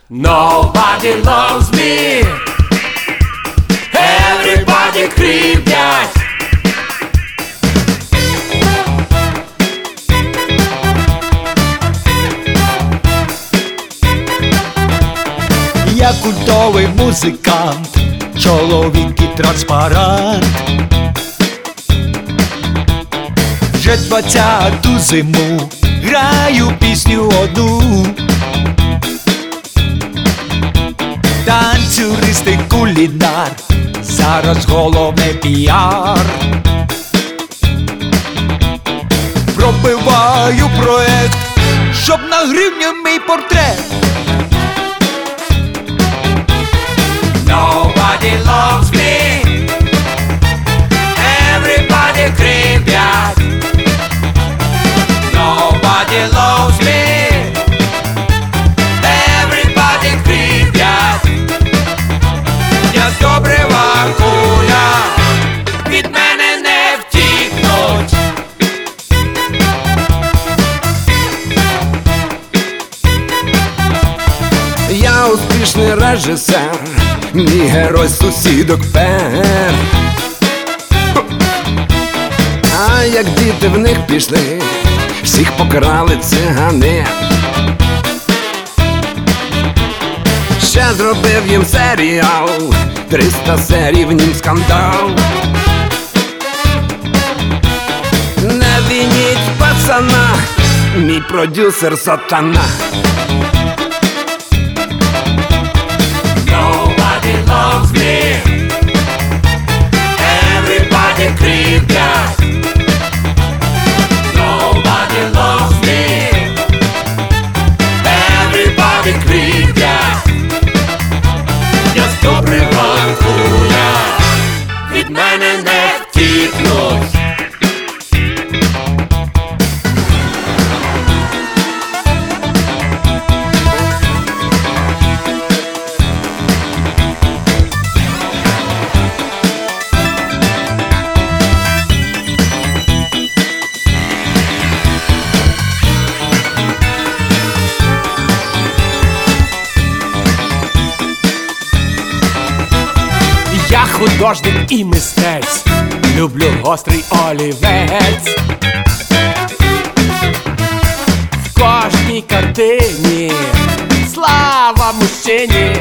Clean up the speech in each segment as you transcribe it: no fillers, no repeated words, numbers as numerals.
Nobody loves me. Everybody кривдять. Я культовий музикант, чоловік і транспарант. Вже 20-ту зиму граю пісню одну. Танцюрист і кулінар, зараз головне піар. Пробиваю проект, щоб на гривню мій портрет. Nobody loves me. Everybody кривдять. Nobody loves me. Everybody кривдять. Я добрива куля, від мене не втікнуть. Я успішний режисер, мій герой сусідок пер. А як діти в них пішли, всіх покарали цигани. Ще зробив їм серіал, 300 серій в нім скандал. Не виніть пацана, мій продюсер сатана. Nobody loves me. Everybody кривдять. Nobody loves me. Everybody кривдять. Я з добрива куля, від мене не втікнуть. Я художник і мистець, люблю гострий олівець. В кожній картині слава мужчині.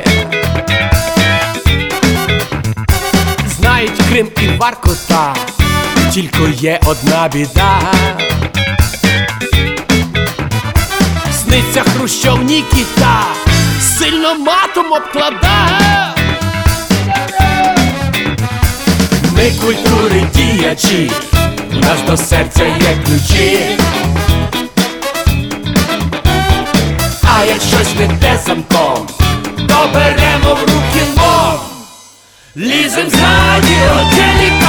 Знають Крим і Воркута, тільки є одна біда. Сниться Хрущов Нікіта, сильно матом обклада. Ми культури діячі, у нас до серця є ключі. А як щось не те замком, то беремо в руки лом. Лізем ззаді, отелі